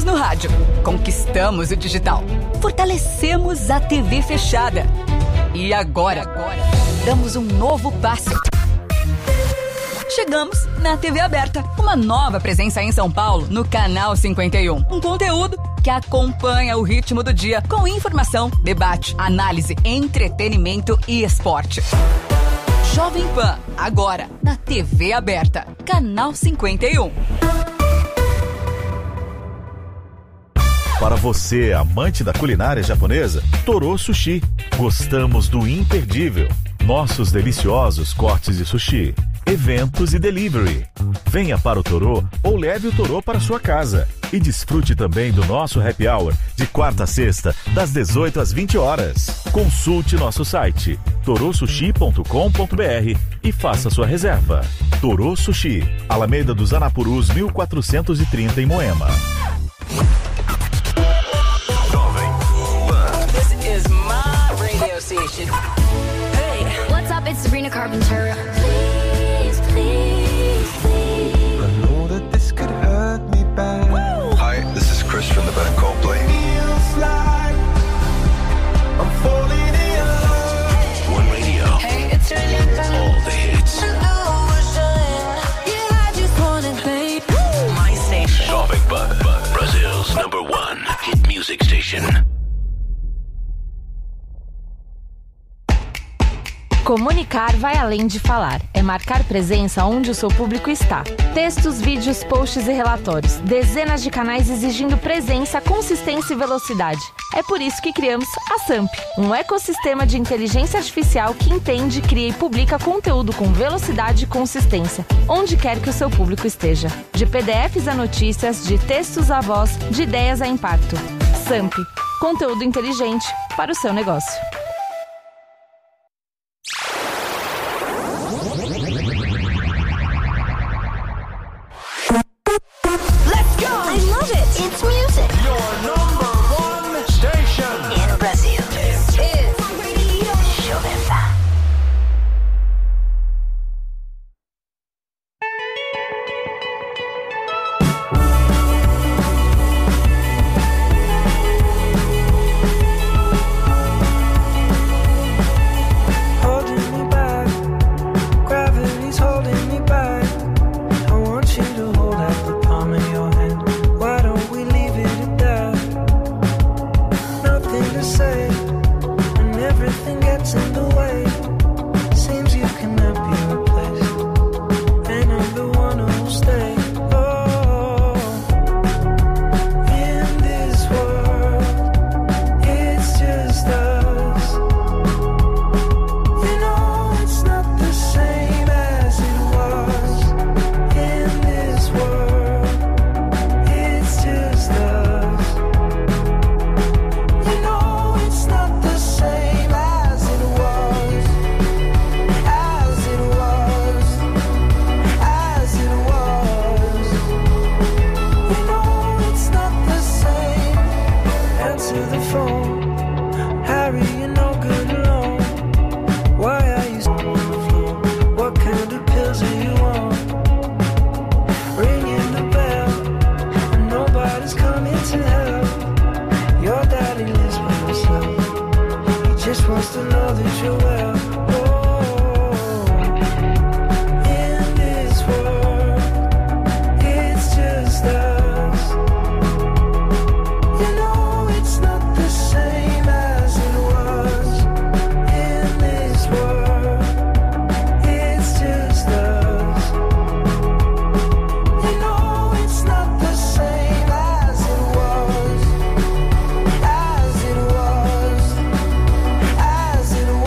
no rádio, conquistamos o digital, fortalecemos a TV fechada. E agora, damos um novo passo. Chegamos na TV aberta, uma nova presença em São Paulo, no Canal 51. Um conteúdo que acompanha o ritmo do dia, com informação, debate, análise, entretenimento e esporte. Jovem Pan, agora na TV aberta, Canal 51. Para você, amante da culinária japonesa, Toro Sushi. Gostamos do imperdível. Nossos deliciosos cortes de sushi, eventos e delivery. Venha para o Toro ou leve o Toro para sua casa. E desfrute também do nosso happy hour de quarta a sexta, das 18 às 20 horas. Consulte nosso site torosushi.com.br e faça sua reserva. Toro Sushi, Alameda dos Anapurus 1430 em Moema. This is my radio station. Hey, what's up? It's Sabrina Carpenter. Please, please, please. I know that this could hurt me bad. Hi, this is Chris from the band Coldplay. Feels like I'm falling in love. One Radio. Hey, it's All the hits. Yeah, I just wanna play my station. Jovem Pan, Brazil's #1 hit music station. Comunicar vai além de falar. É marcar presença onde o seu público está. Textos, vídeos, posts e relatórios. Dezenas de canais exigindo presença, consistência e velocidade. É por isso que criamos a SAMP, um ecossistema de inteligência artificial que entende, cria e publica conteúdo com velocidade e consistência, onde quer que o seu público esteja. De PDFs a notícias, de textos a voz, de ideias a impacto. SAMP, conteúdo inteligente para o seu negócio. I love it. It's music. Your #1 station In Brazil. This is Jovem Pan. holding me back. Gravity's holding me back. I want you to hold out the palm of your hand. Why don't we leave it at that? Nothing to say, and everything gets in the way. Seems you cannot be replaced, and I'm the one who'll stay. Oh, in this world, it's just us. You know it's not the same as it was. In this world, it's just us. You know it's not the same as it was. As it was. As it was. You know it's not the same. Answer the phone. Harry, you're no good alone. Why are you on the floor? What kind of pills are you on? Ringing the bell, and nobody's coming to help. Your daddy lives by himself. He just wants to know that you're well. Oh, in this world, it's just us. You know it's not the same as it was. In this world, it's just us. You know it's not the same as it was. As it was. As it was.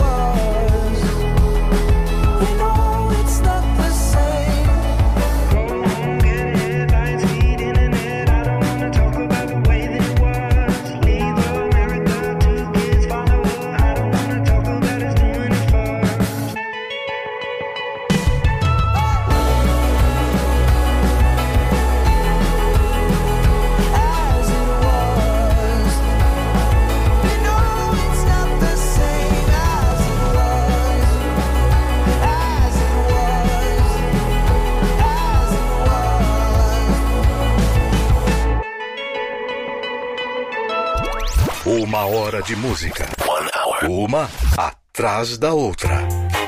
hora de música. 1 hour. Uma atrás da outra.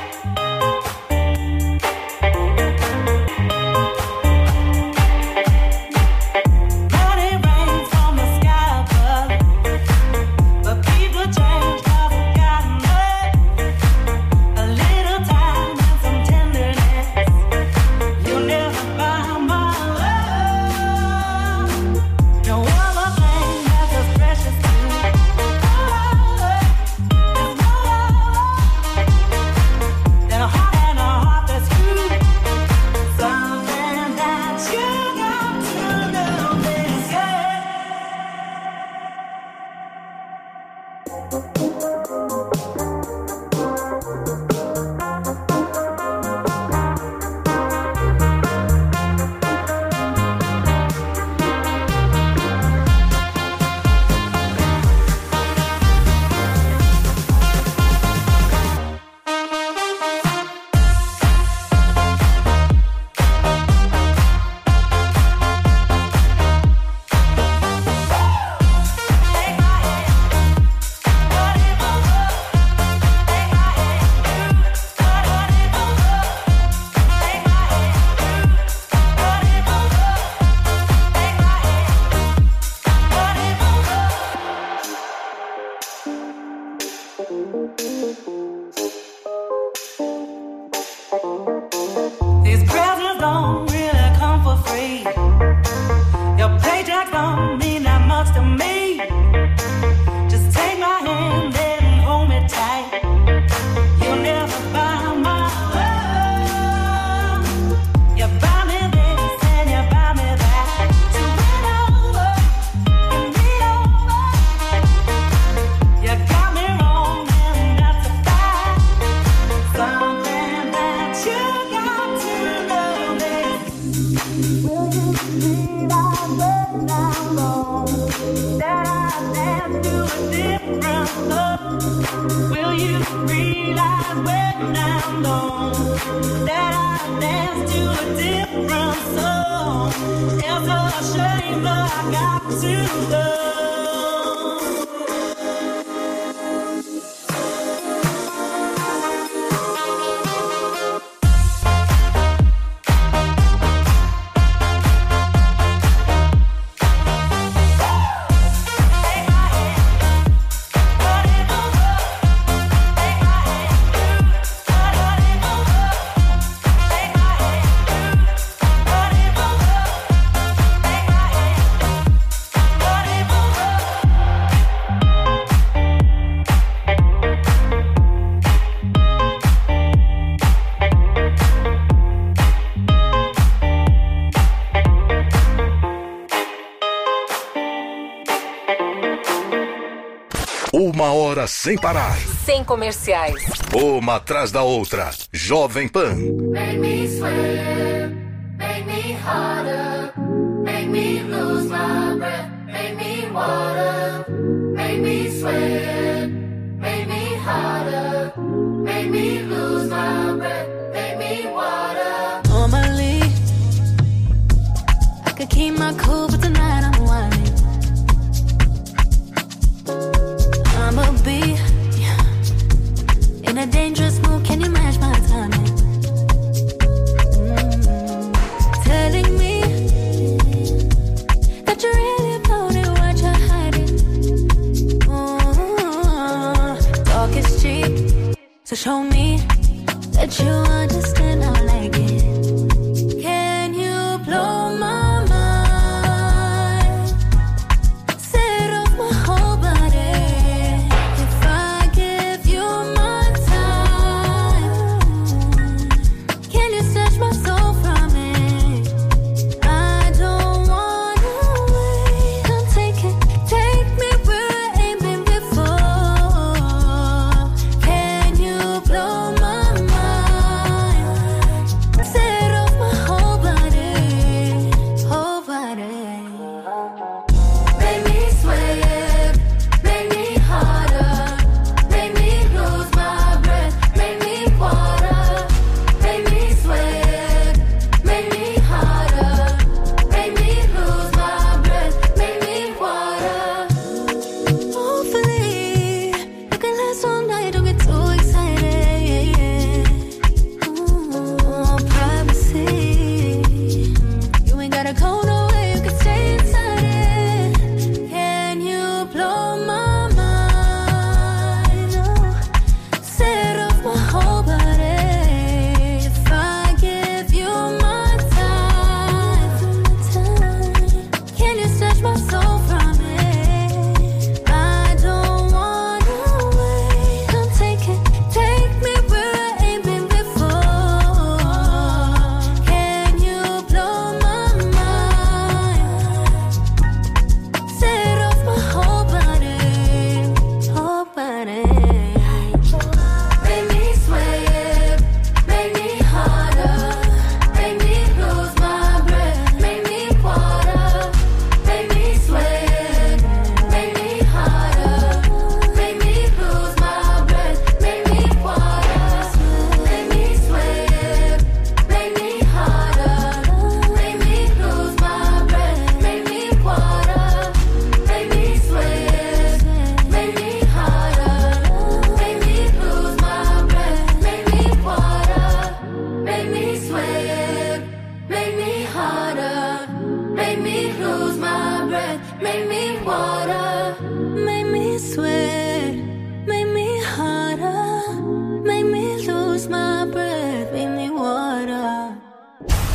Uma hora sem parar. Sem comerciais. Uma atrás da outra. Jovem Pan. Make me sweat, make me harder, make me lose my breath, make me water, make me sweat, make me harder, make me lose my breath, make me water. Normally, I could keep my cool, but tonight I'm whining. I'ma be in a dangerous mood. Can you match my timing? Telling me that you really about it, what you're hiding. Talk is cheap, so show me that you understand. I like it. Can you blow my mind? Set off my whole body. If I give you my time, can you snatch my soul from it? I don't wanna wait. Come take me where I ain't been before. Can you blow my mind?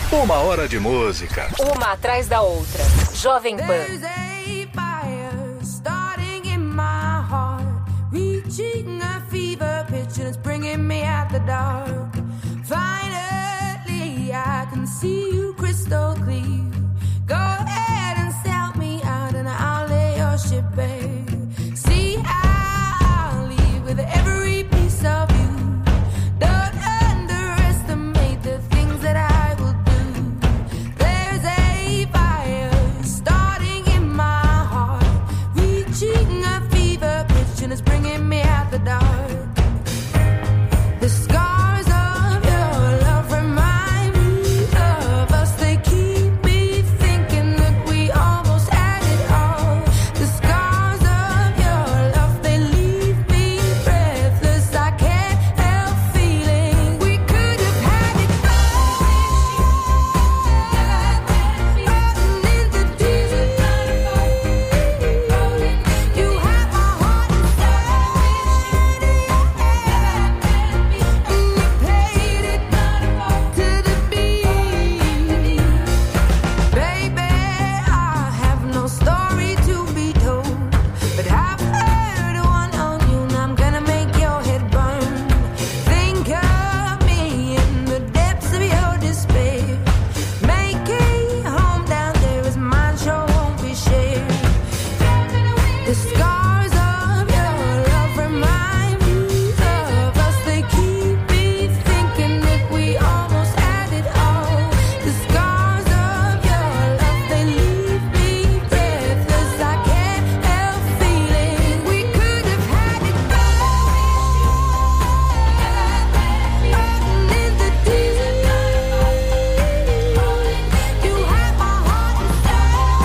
Uma hora de música. Uma atrás da outra. Jovem Pan. There's a fire starting in my heart, reaching a fever pitch and it's bringing me out the dark. Finally, I can see you crystal clear. Go ahead and sell me out and I'll lay your ship bare. See, I'll leave with every piece of you. Don't underestimate the things that I will do. There's a fire starting in my heart, reaching a fever pitch and it's bringing me out the dark. The scars of your love remind me of us. They keep me thinking that we almost had it all. The scars of your love, they leave me breathless. I can't help feeling we could have had it all. Floating in the deep. You have my heart and soul. And you played it to the beat. Baby, I have no story to be told, but I've heard one on you and I'm gonna make your head burn. Think of me in the depths of your despair. Make a home down there as mine sure won't be shared. The scars of your love remind me of us. They keep me thinking that we almost had it all. The scars of your love, they leave me breathless. I can't help feeling we could have had it all. Floating in the deep. You have my heart and soul.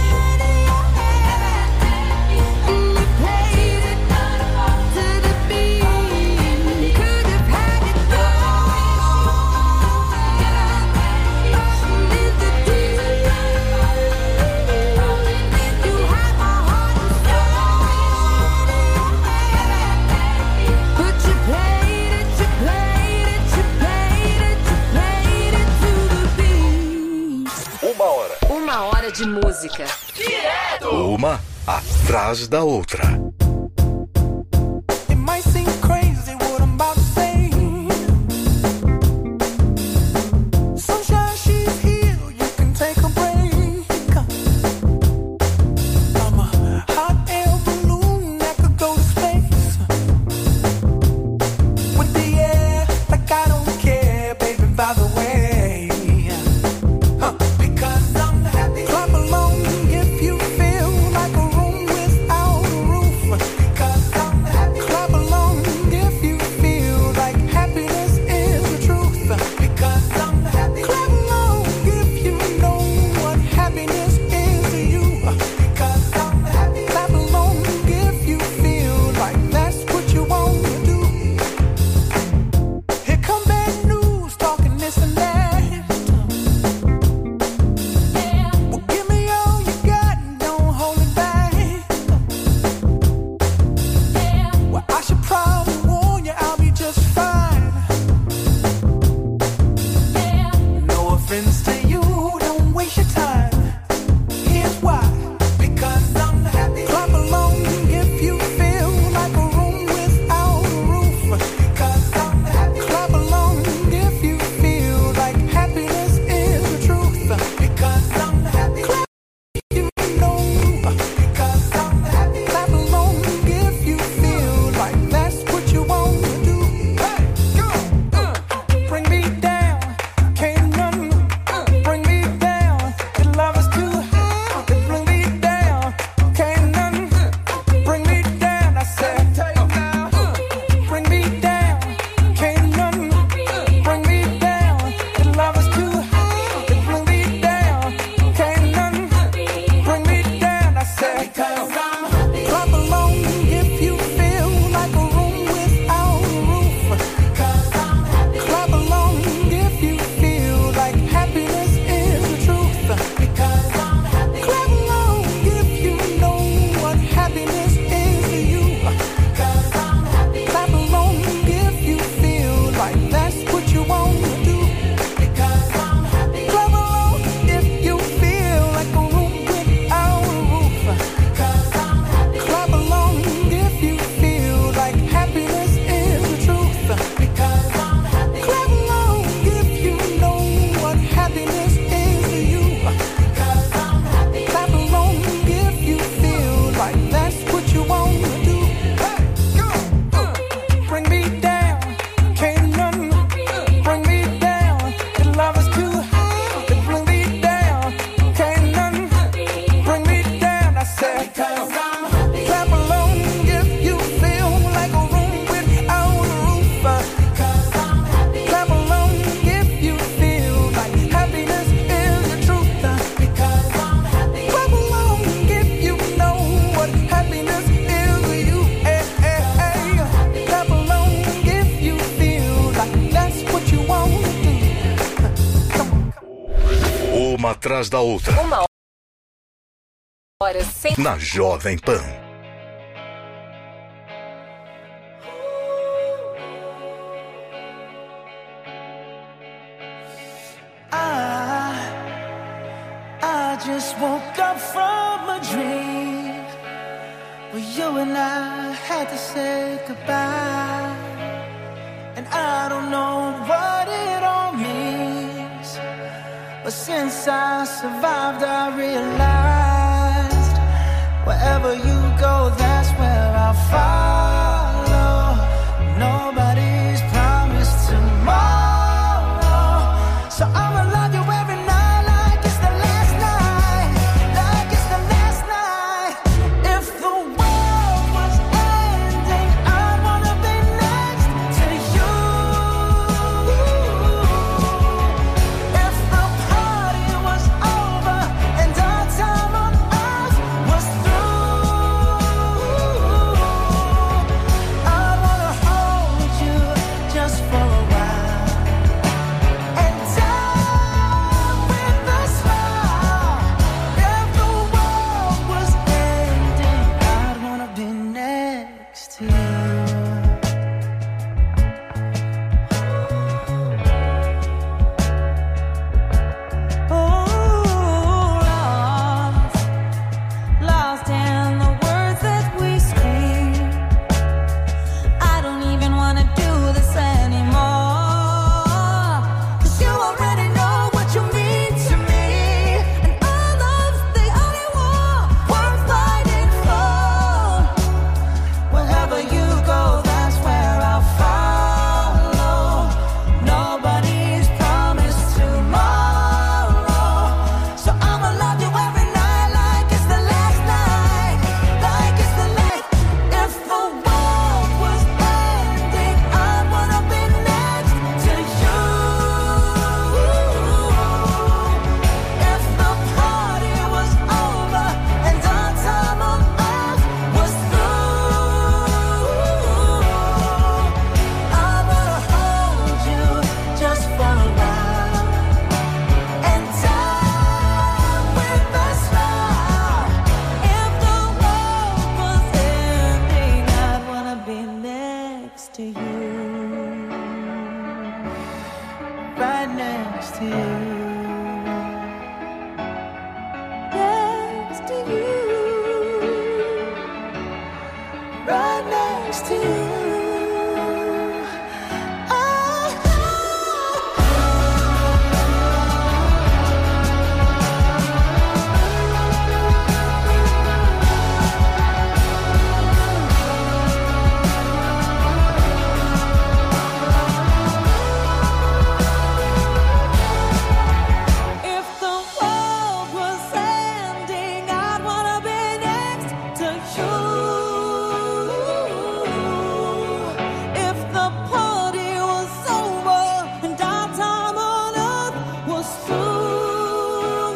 And you played it to the beat. Could have had it all. In the deep. You have my heart and soul. But you played it, you played it, you played it, you played it to the beat. Uma hora. Uma hora de música. Uma atrás da outra. It might seem crazy what I'm about to say. Sunshine, she's here, you can take a break. I'm a hot air balloon that could go to space. With the air, like I don't care, baby, by the way. Because I'm happy. Clap along if you feel like a room without a roof. Uma atrás da outra. Uma hora sem... Na Jovem Pan. I just woke up from a dream where you and I had to say goodbye. And I don't know what it all means, but since I survived I realized wherever you go, that's where I'll follow. Nobody's promised tomorrow, so I'ma love you every night like it's the last night, like it's the last night. If the world was ending, I wanna be next to you. If the party was over and our time on earth was through, I wanna hold you just for a while and die with a smile. If the world was ending, I'd wanna be next to you. Lost in the words that we scream. I don't even wanna do this anymore, 'cause you already know what you mean to me, and our love's the only war worth fighting for. Wherever you go, that's where I'll follow. Nobody's promised tomorrow, so I'ma love you every night like it's the last night, like it's the last. If the world was ending, I wanna be next to you. If the party was over and our time on earth was through, I wanna hold you just for a while and die with a smile. If the world was ending, I'd wanna be next to you, right next to you, next to you, right next to you. If the world was ending, I'd wanna be next to you. If the party was over and our time on earth was through,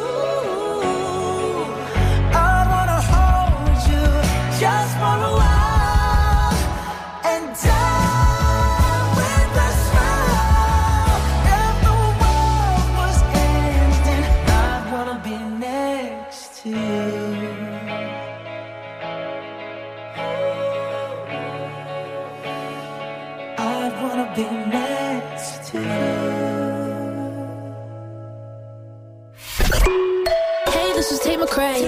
I wanna hold you just for a while and die with a smile. If the world was ending, I'd wanna be next to you. I'd wanna be next to you. Hey, this is Tate McRae.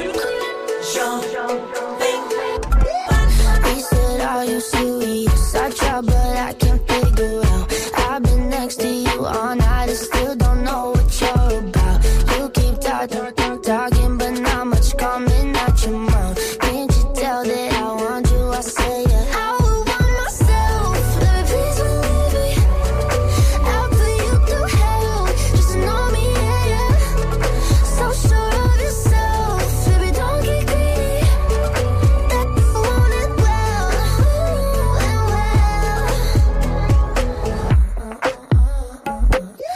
He said, "Are you serious?" I tried, but I can't figure out. I've been next to you all night and still don't know what you're about. You keep talking, but not much coming out your mouth. Can't you tell that I want you? I say it. I would want myself. Baby, please don't leave me. I'll put you through hell. Just know me, yeah, yeah. So sure of yourself. Baby, don't get greedy. I want it well, and well.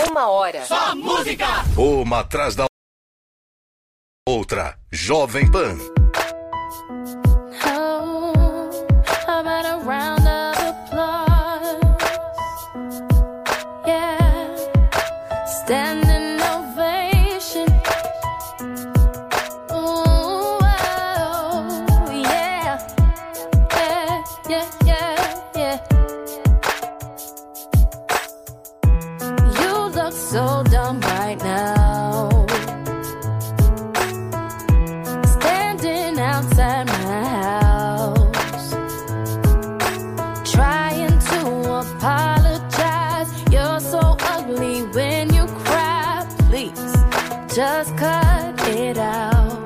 Uma hora. Só música! Uma atrás da outra. Jovem Pan. Oh, how about a round of applause? Yeah, standing ovation. Ooh, oh, yeah, yeah. You look so dumb right now. Standing outside my house, trying to apologize. You're so ugly when you cry. Please, just cut it out.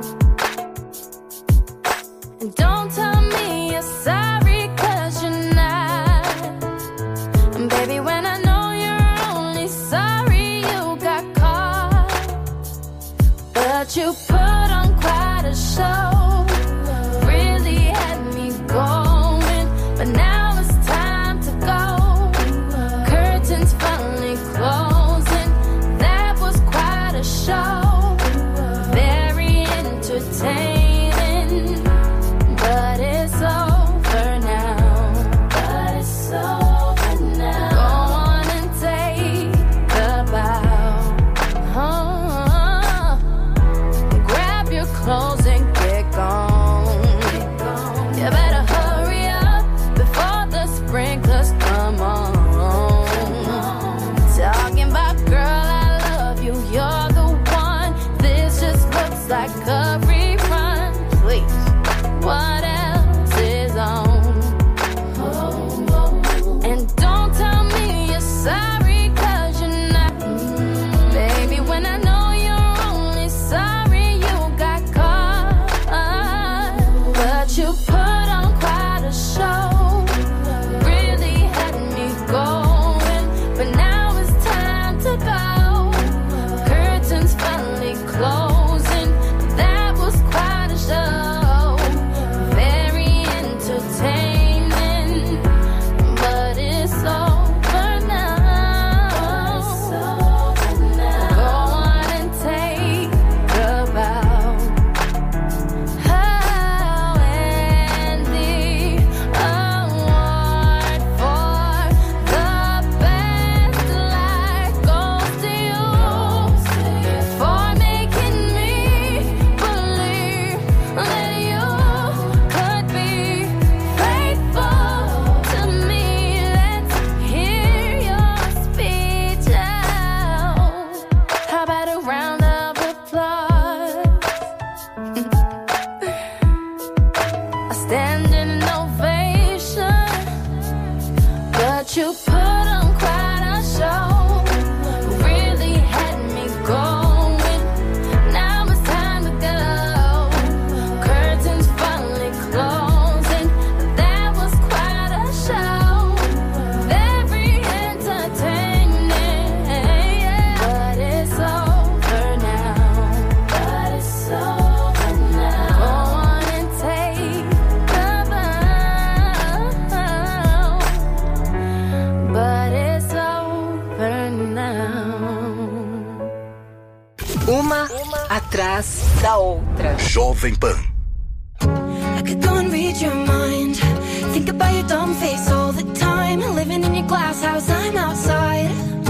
And don't tell me you're sorry, 'cause you're not. And baby, when I know you're only sorry you got caught. But you put on quite a show, really had me going. But now it's time to go. Curtains finally closing. That was quite a show, very entertaining. But it's over now. But it's over now. Go on and take a bow. Grab your clothes and get gone. You better hurry up before the sprinklers come on. Talking about, girl, I love you, you're the one. This just looks like a rerun. Please, what else is on? And don't tell me you're sorry, 'cause you're not. Baby, when I know you're only sorry you got caught. But you put on quite a show, really had me going. But now it's time to go. Curtains finally closing. That was quite a show, very entertaining. But it's over now. Go on and take a bow. Oh, and the award for the best life goes to you, for making me believe that you could be faithful to me. Let's hear your speech out. How about a round of applause? A standing ovation. But you put on quite a show, really had me going. Now it's time to go. Curtains finally closing. That was quite a show, very entertaining. But it's over now. But it's over now. Go on and take a bow. But it's over now. Uma atrás da outra. Jovem Pan. I could go and read your mind. Think about your dumb face all the time. Living in your glass house, I'm outside.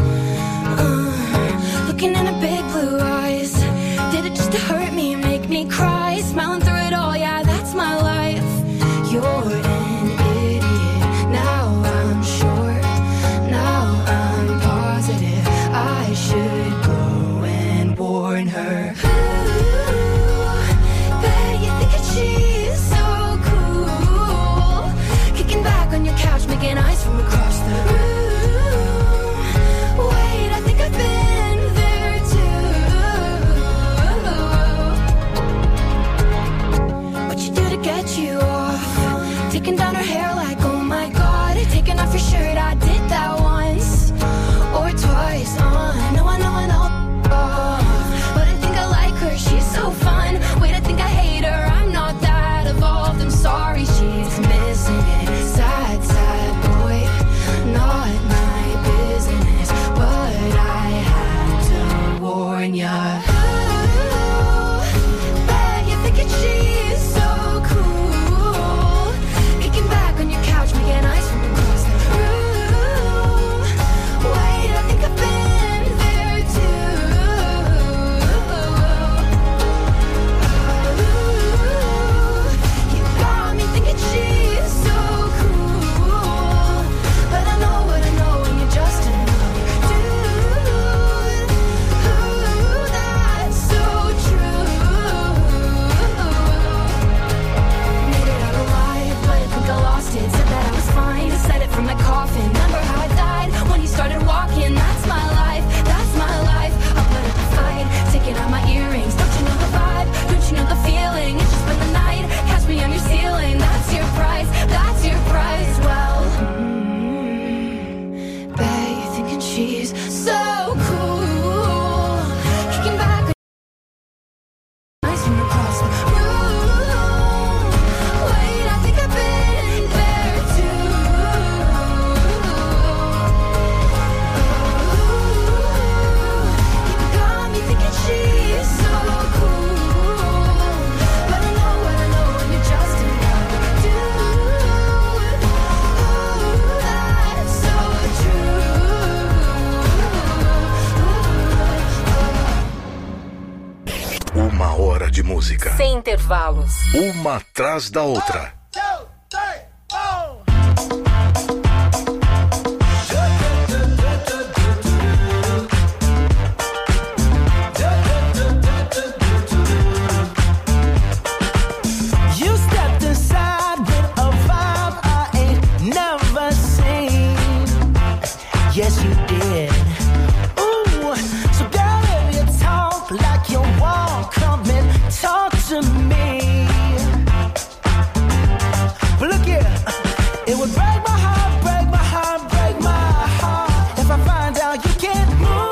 Looking in her big blue eyes. Did it just to hurt me, make me cry? Smiling through it all, yeah, that's my life. You're an idiot. Now I'm sure. Now I'm positive. I should go and warn her. Bet you think that she's so cool. Kicking back on your couch, making eyes from across the room. she's so cool. Kicking back eyes from across the room. Wait, I think I've been there too. You got me thinking she's so cool. But I know when you're just enough to do. That's so true. Uma hora de música. Sem intervalos. Uma atrás da outra. You stepped inside with a vibe I ain't never seen. Yes, you did. Ooh, so girl, if you talk like you walk, come and talk to me. But look here, it would break my heart, break my heart, break my heart if I find out you can't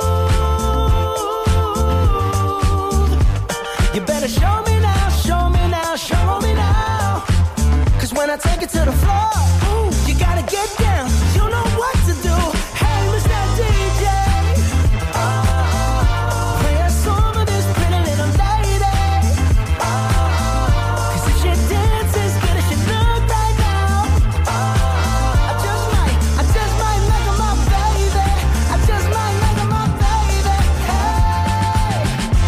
move. You better show me now, show me now, show me now. Cause when I take it to the floor, ooh, you gotta get down. You know what to do. Hey, Mr. DJ, play a song of this pretty little lady. Cause if she dances good as she look right now, I just might make her my baby. I just might make her my baby. Hey,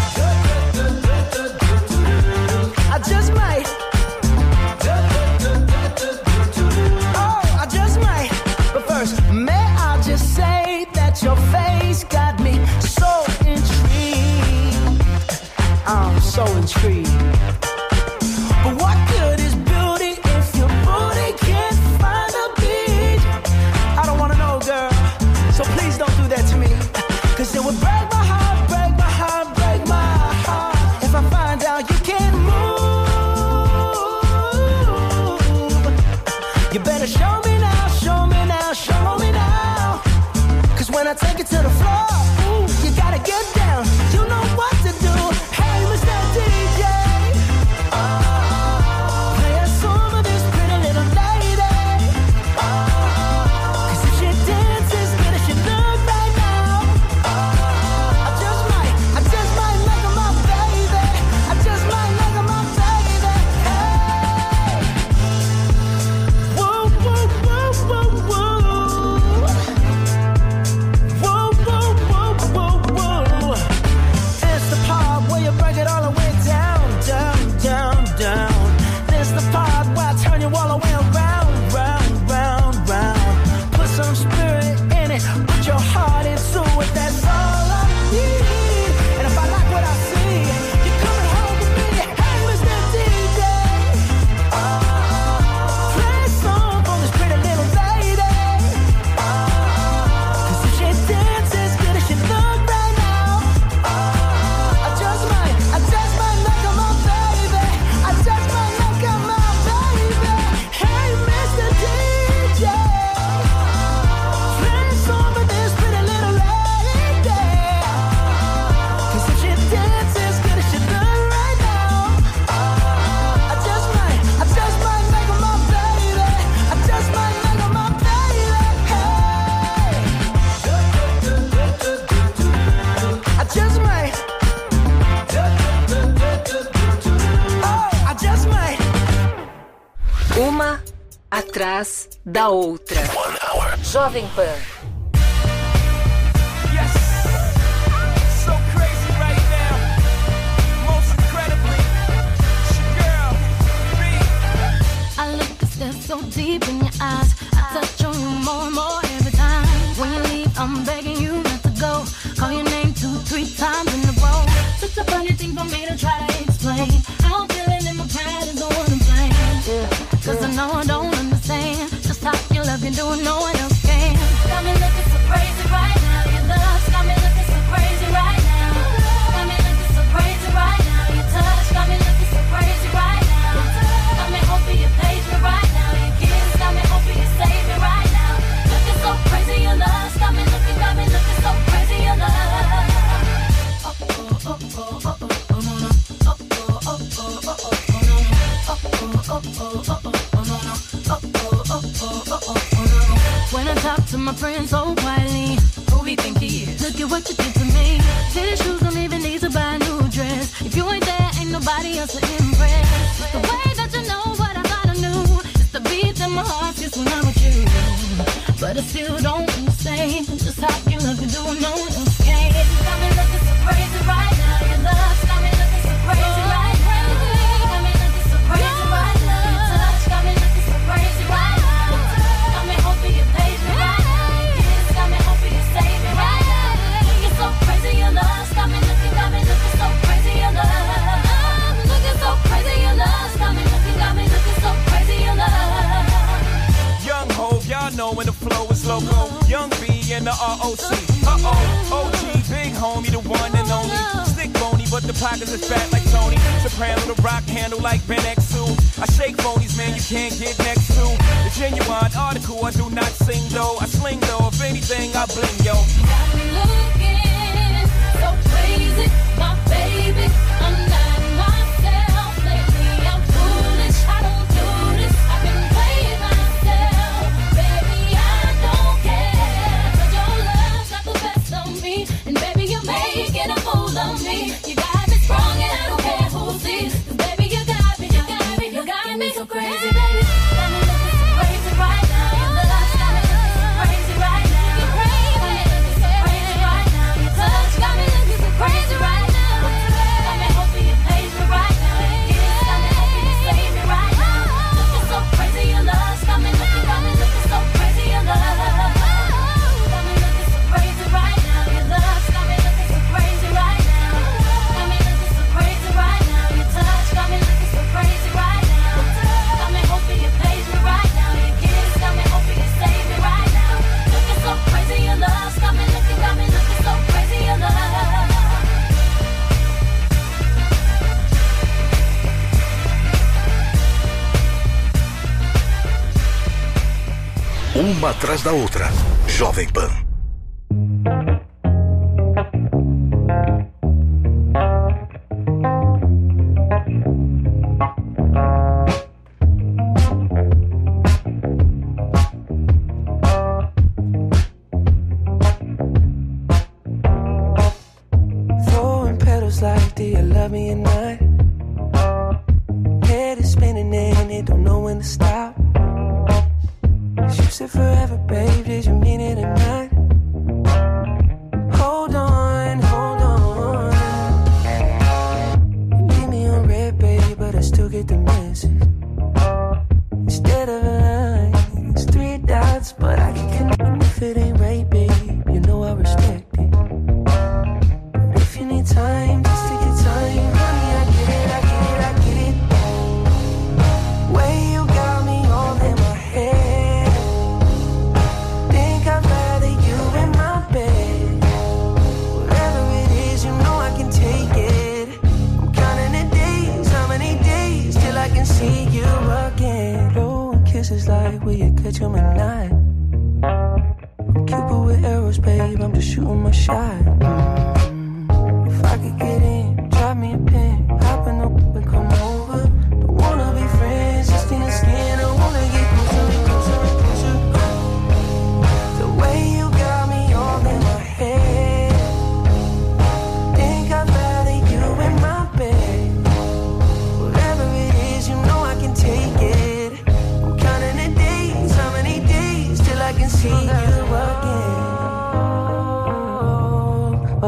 I just might. Oh, I just might. But first, may I just say that your face got me so intrigued. I'm so intrigued. But what good is beauty if your booty can't find a beat? I don't wanna know, girl. So please don't do that to me. Cause it would break my heart, break my heart, break my heart if I find out you can't move. You better show me now, show me now, show me now. Cause when I take it to the floor, ooh, you gotta get down. You know what to do. Hey, Mr. DJ, play a song of this pretty little lady. Cause if she dances good as she look right now, I just might make her my baby. I just might make her my baby. Hey, woo, woo, woo, woo, woo. Woo, woo, woo, woo, woo. It's the part where you break it all the way down, down, down, down. It's the part where I turn you all the way around, round, round, round. Put some spirit in it, put your heart into it. That's all I need. And if I like what I see, you're coming home with me. Hey, Mr. DJ, play a song for this pretty little lady. Cause if she dances good as she look right now, I just might make her my baby. I just might make her my baby. Hey, Mr. DJ, play a song for this pretty little lady. Cause if she dances good as she look right now, I just might make her my baby. I just might make her my baby. Hey, I just might. Oh, I just might. Uma atrás da outra. 1 hour. Jovem Pan. Yes, so crazy right now. Most incredibly, it's your girl, B. I look a step so deep in your eyes. I touch on you more and more every time. When you leave, I'm begging you not to go. Call your name 2-3 times in a row. Such a funny thing for me to try to explain. How I'm feeling in my pride is the one I'm playing. Cause I know I don't understand just how you love you doing no one else can. Got me looking so crazy right now. Your love's got me looking so crazy right now. Got me looking so crazy right now. Your touch got me looking so crazy right now. Got me hoping you page me right now. Your kiss got me hoping you save me right now. Looking so crazy, your love's got me looking so look at what you did to me. Tennis shoes don't even need to buy a new dress. If you ain't there, ain't nobody else to impress. The way that you know what I thought I knew, it's the beat in my heart just when I'm with you. But I still don't understand just how you love to do no one else can. Got me looking so crazy right now. Your love got me looking so crazy right now. Got me looking so crazy right now. Your touch got me looking so crazy right now. Got me hoping you page me right now. Your kiss got me hoping you save me right now. Looking so crazy, your love got me looking so crazy, your love. Looking so crazy, your love got me looking so crazy, your love. Young Hov, y'all know when the flow is loco. Young B and the ROC. OG, big homie, the one and only. Stick bony, but the pockets is fat like Tony. Soprano, the rock handle like Ben X2. I shake phonies, man, you can't get next to. The genuine article, I do not sing though. I sling though, if anything, I bling, yo. Got me looking so crazy, my baby. I'm not myself lately. I'm foolish. I don't do this. I've been playing myself, baby. I don't care. 'Cause your love's got the best of me, and baby, you're making a fool of me. You got me strong, and I don't care who sees. 'Cause baby, you got me so crazy, baby. Got me looking so crazy right now. Your love's got me looking so crazy right now. You're crazy, got me looking so crazy right now. Your touch got me looking so crazy right now. Got me hoping you page me right now. Your kiss got me hoping you save me right now. Looking so crazy, your love's got me looking so crazy, your love. Got me looking so crazy right now. Your love's got me looking so crazy right now. Got me looking so crazy right now. Your touch got me looking so crazy right now. Got me hoping you page me right now. Your kiss got me hoping you save me right now. Looking so crazy, your love's got me looking so crazy, your love. Uma atrás da outra. Jovem Pan. Throwing petals like, do you love me or not? Head is spinning and it don't know when to stop. You said forever, babe, did you mean it or not? Hold on, hold on. You leave me on red, babe, but I still get the message. Instead of a line, it's 3 dots, but I can connect. If it ain't right, babe, you know I respect it. But if you need time, just take your time, honey, I get it, I get it, I get it. Way you got me all in my head. Think I'd rather you in my bed. Whatever it is, you know I can take it. I'm counting the days, how many days till I can see you again. Blowing kisses like, will you catch 'em at night? I'm Cupid with arrows, babe, I'm just shooting my shot. If I could get in, drop me a pin, hop in the and come over. Don't wanna be friends, just in the skin. I wanna get closer and closer and closer. The way you got me all in my head. Think I'd rather you in my bed. Whatever it is, you know I can take it. I'm counting the days, how many days till I can see you again.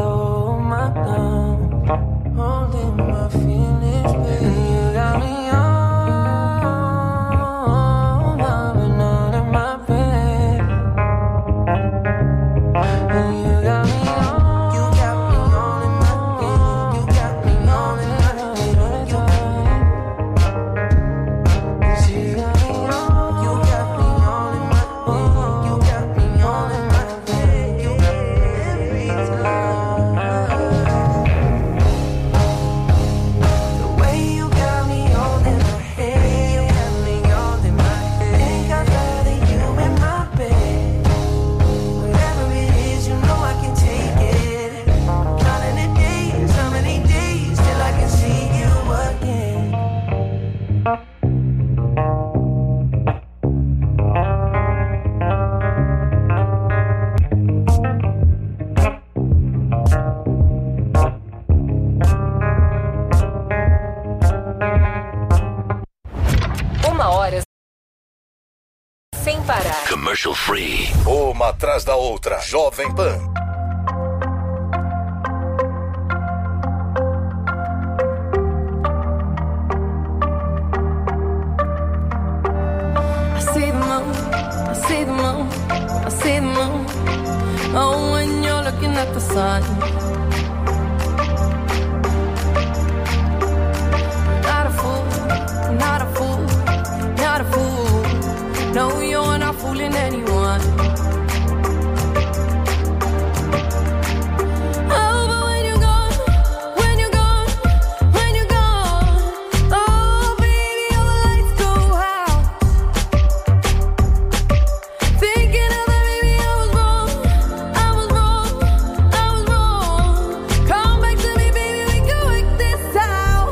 commercial free. Uma atrás da outra. Jovem Pan. I see the moon, I see the moon. Oh, when you're looking at the sun. Not a fool, not a fool, not a fool. No, you're not fooling anyone. Oh, but when you're gone, when you're gone, when you're gone. Oh, baby, all the lights go out. Thinking of that, baby, I was wrong, I was wrong, I was wrong. Come back to me, baby, we can work this out.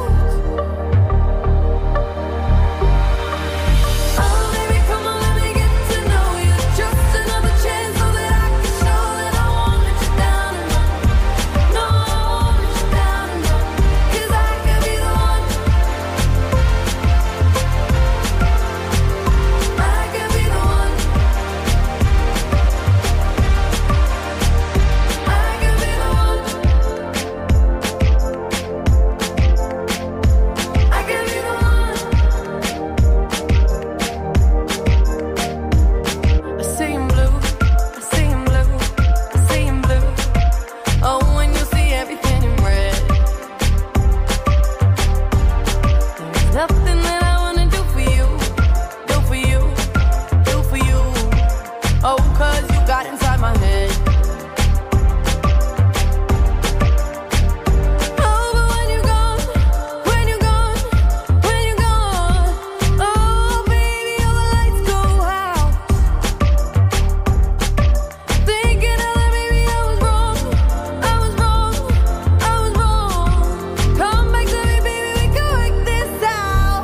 Oh, baby, come on, let me get to know you. Just another chance so that I can show that I won't let you down and run. No, I won't let you down and run. 'Cause I could be the one. I could be the one. I could be the one. I could be the one. I see him blue, I see him blue, I see him blue. Oh, when you see everything in red. There's nothing that I wanna do for you, do for you, do for you. Oh, 'cause you got inside my head. Oh, but when you're gone, when you're gone, when you're gone. Oh, baby, all the lights go out. Thinking of that, baby, I was wrong, I was wrong, I was wrong. Come back to me, baby, we can work this out.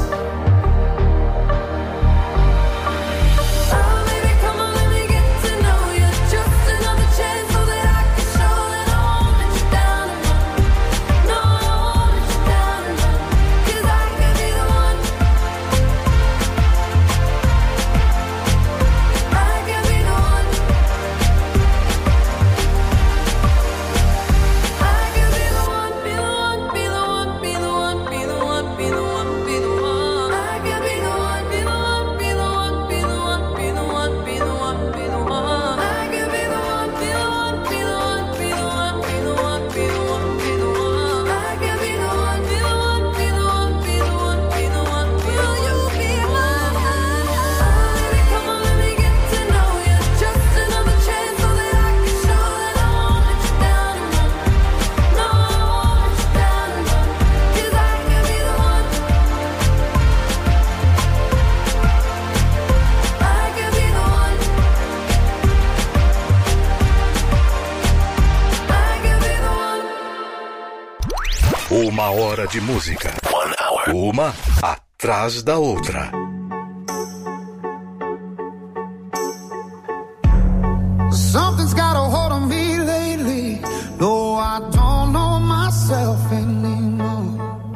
Oh, baby, come on, let me get to know you. Just another chance so that I can show that I won't let you down and run. No, I won't let you down and run. 'Cause I could be the one. I could be the one. I could be the one, be the one, be the one, be the one, be the one, be the one, be the one. I could be the one, be the one, be the one, be the one, be the one, be the one, be the one. I could be the one, be the one, be the one, be the one, be the one, be the one, be the one. I could be the one, be the one, be the one, be the one, be the one. Will you be mine? Baby, come on, let me get to know you. Just another chance so that I can show that I won't let you down and run. No, I won't let you down and run. 'Cause I could be the one. I could be the one. I could be the one. Uma hora de música. 1 hour. Uma atrás da outra. Something's got a hold on me lately. No, I don't know myself anymore.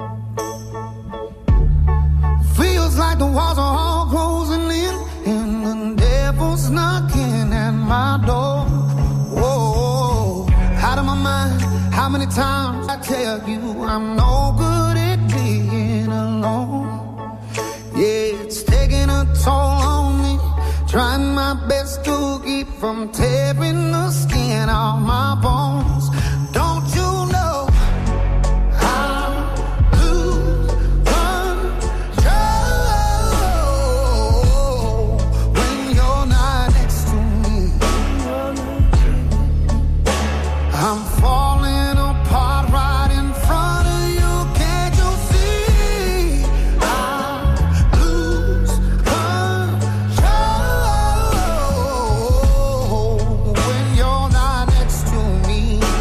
Feels like the walls are all closing in, and the devil's knocking at my door. Whoa, out of my mind. How many times I tell you I'm no good at being alone? Yeah, it's taking a toll on me. Trying my best to keep from tearing the skin off my bones. Don't you know I'll lose control when you're not next to me? I'm falling apart right in front of you. Can't you see? I'll lose control when you're not next to me.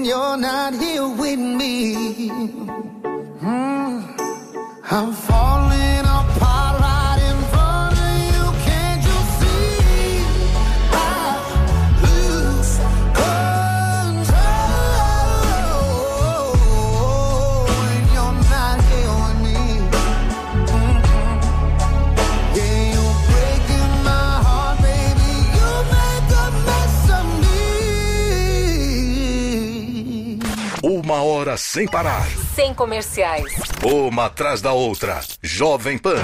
you're not here with me. I'm falling apart right in front of you. Can't you see? I lose control when you're not here with me. Yeah, you're breaking my heart, baby. You make a mess of me. Uma hora sem parar. Sem comerciais. Uma atrás da outra. Jovem Pan.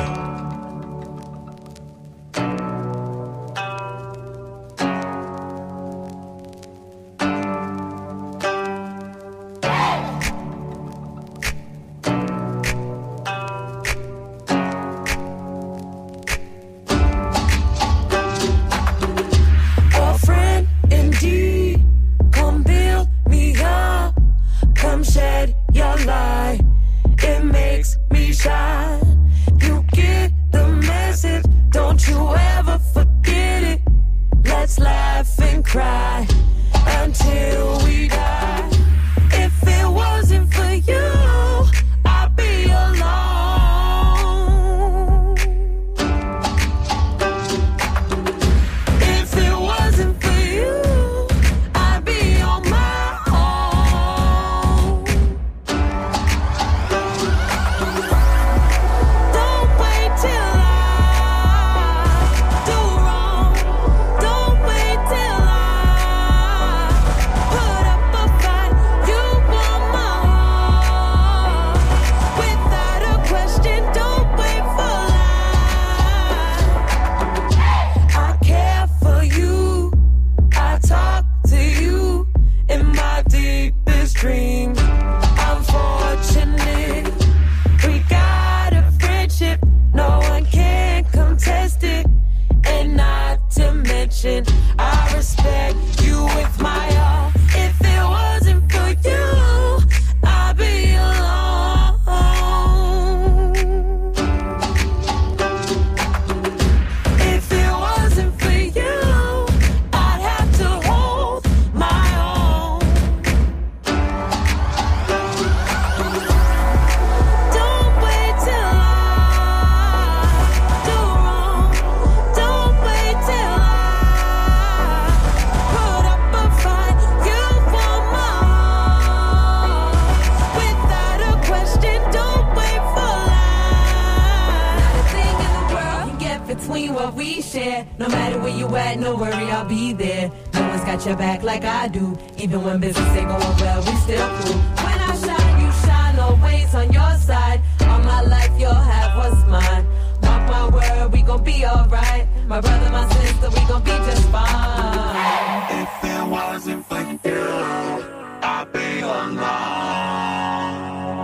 A friend indeed, come build me up, come shed your light, it makes me shine. You get the message, don't you ever forget it. Let's laugh and cry until we die. If it wasn't for you, I'd be alone. If it wasn't for you, I'd be on my own. Don't wait till I do wrong. Don't wait till I put up a fight. You want my heart without a question. Don't wait for life. I care for you. I talk to you in my deepest dreams. I'm fortunate. We got a friendship, no one can contest it. And not to mention, I respect you with my all. If it wasn't for you, I'd be alone. If it wasn't for you, I'd have to hold my own. Don't wait till I do wrong. Don't wait till I put up a fight. You want my heart without a question. Don't wait for life. Not a thing in the world can get between what we share. No matter where you at, no worry, I'll be there. No one's got your back like I do. Even when business ain't going well, we still cool. When I shine, you shine, always on your side. All my life, you'll have what's mine. Mark my word, we gon' be alright. My brother, my sister, we gon' be just fine. If it wasn't for you, I'd be alone.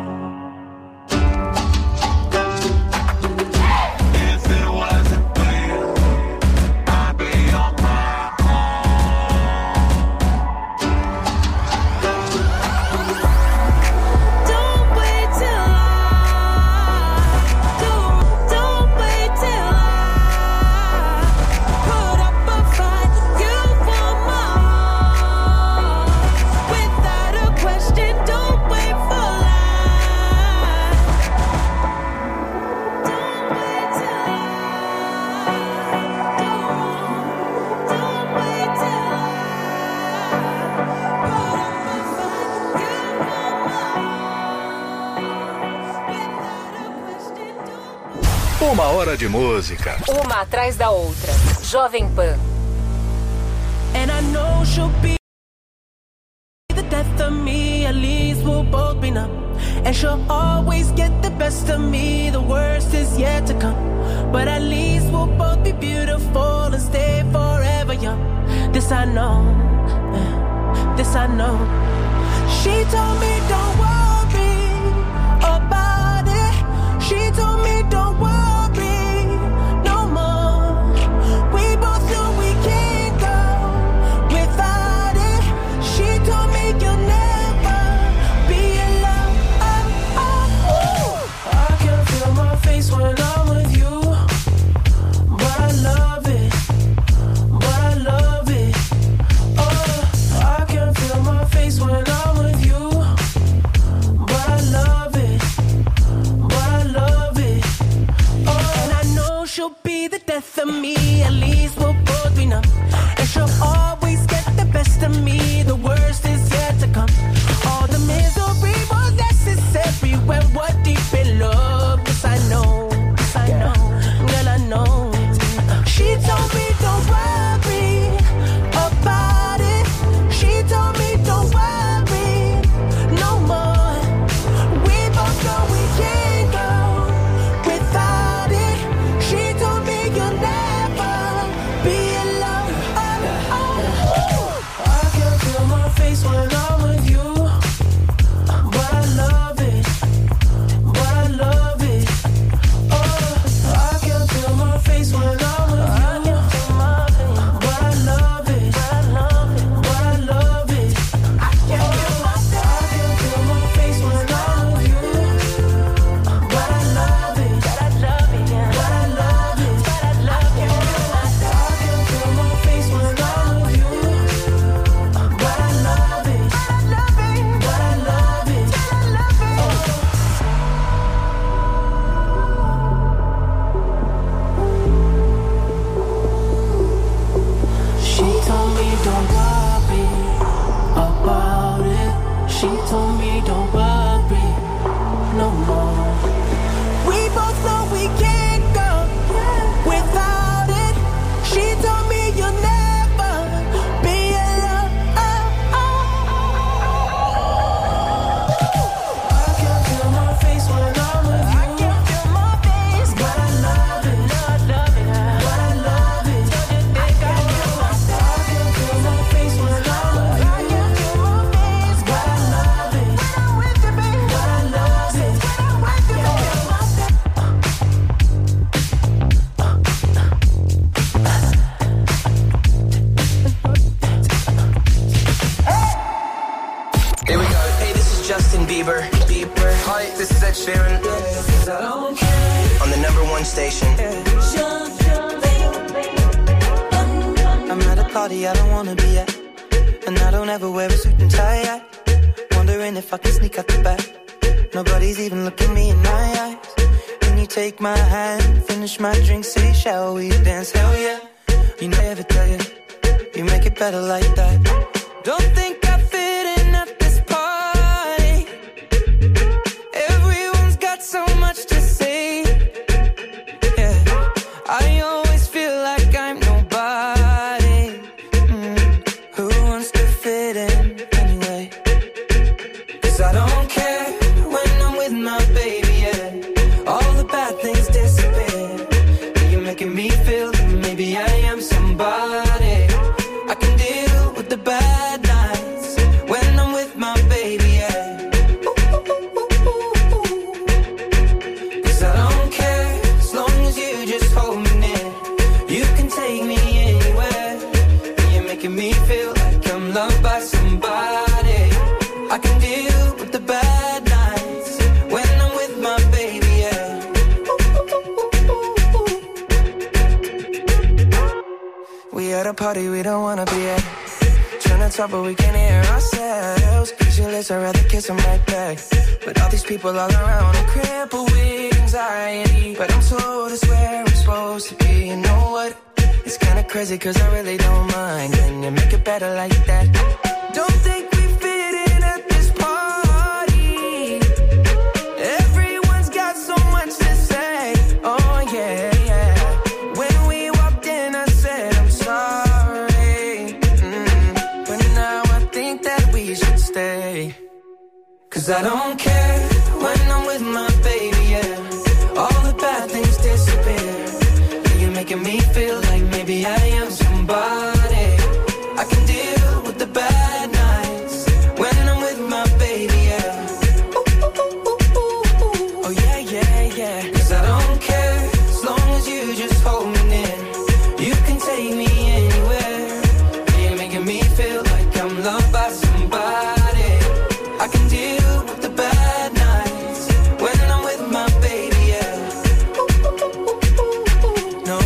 If it wasn't for you, I'd be on my Don't wait till I do. Don't wait till I put up a fight. You want my heart without a question. Don't wait for life. Don't wait till I do wrong. Don't wait till I put up a fight. You want my Uma hora de música. Uma atrás da outra. Jovem Pan. And I know she'll be the death of me. At least we'll both be numb. And she'll always get the best of me. The worst is yet to come. But at least we'll both be beautiful and stay forever young. This I know. This I know. She told me don't worry about it. She told me don't worry no more. We both know we can't go without it. She told me you'll never be alone. I can feel my face when I'm with you, but I love it, but I love it. Oh, I can feel my face when I'm with She told me don't worry no more. We both know we can't go without it. She told me you'll never be alone. I can feel my face when I'm with you. I can feel my face, but I love it. But I love it. I can feel my face when I'm with you. I can feel my face, but I love it. When I'm with you, baby, but I love it. When I'm with you, Here we go. Hey, this is Justin Bieber. Hi, this is Ed Sheeran. On the #1 station. I'm at a party I don't wanna be at, and I don't ever wear a suit and tie yet. Wondering if I can sneak out the back. Nobody's even looking me in my eyes. Can you take my hand, finish my drink, say shall we dance? Hell yeah. You never tell you, you make it better like that. Don't think I fit in at this party. Everyone's got so much to say. Yeah, I always feel like I'm nobody. Who wants to fit in anyway? 'Cause I don't care when I'm with my baby, yeah. All the bad things disappear. You're making me feel that maybe I am somebody. I can deal with the bad nights when I'm with my baby, yeah. 'Cause I don't care as long as you just hold me near. You can take me anywhere. You're making me feel like I'm loved by somebody. I can deal with the bad nights when I'm with my baby, yeah. We at a party we don't wanna be at. Trying to talk but we can't hear ourselves. Pictureless, I'd rather kiss them right back. But all these people all around, I'm crippled with anxiety. But I'm told it's where I'm supposed to be. You know what? It's kinda crazy 'cause I really don't mind. Can you make it better like that? Don't think we fit in at this party. Everyone's got so much to say. Oh yeah, yeah. When we walked in I said I'm sorry. But now I think that we should stay. 'Cause I don't care when I'm with my baby, yeah. All the bad things disappear. You're making me feel like maybe I am somebody. I can deal with the bad nights when I'm with my baby, yeah. Oh yeah, yeah, yeah. 'Cause I don't care as long as you just hold me near. You can take me anywhere. You're making me feel like I'm loved by somebody. I can deal with the bad nights when I'm with my baby, yeah. No,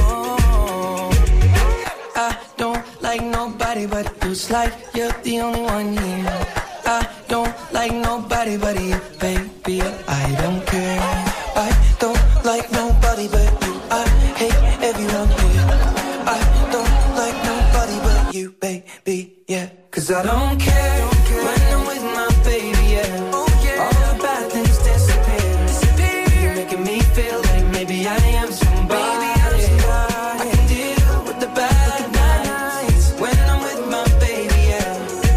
I don't like nobody but you. It's like you're the only one here. I don't like nobody but you, baby. I don't care. I don't like nobody but you. I hate everyone here. I don't like nobody but you, baby, yeah. 'Cause I don't care when I'm with my baby, yeah. All the bad things disappear. You're making me feel like maybe I am somebody. I can deal with the bad nights when I'm with my baby, yeah.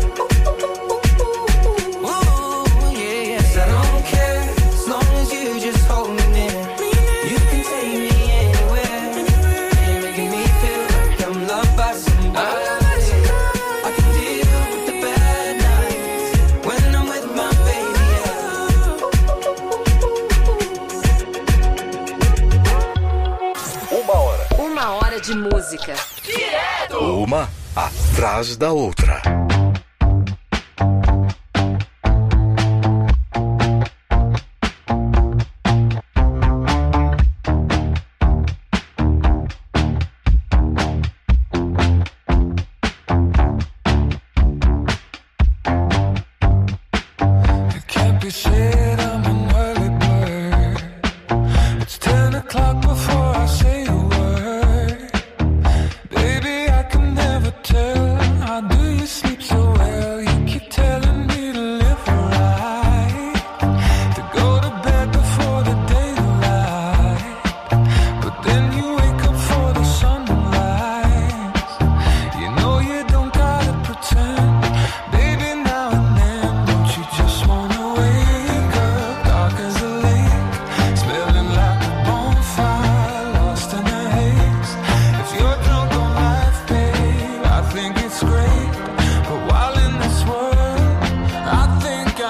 Ooh, yeah, yeah. 'Cause I don't care as long as you just hold me near. You can take me anywhere. You're making me feel like I'm loved by somebody. I can deal with the bad nights when I'm with my baby, yeah. Uma hora de música. Uma atrás da outra. Can't be said.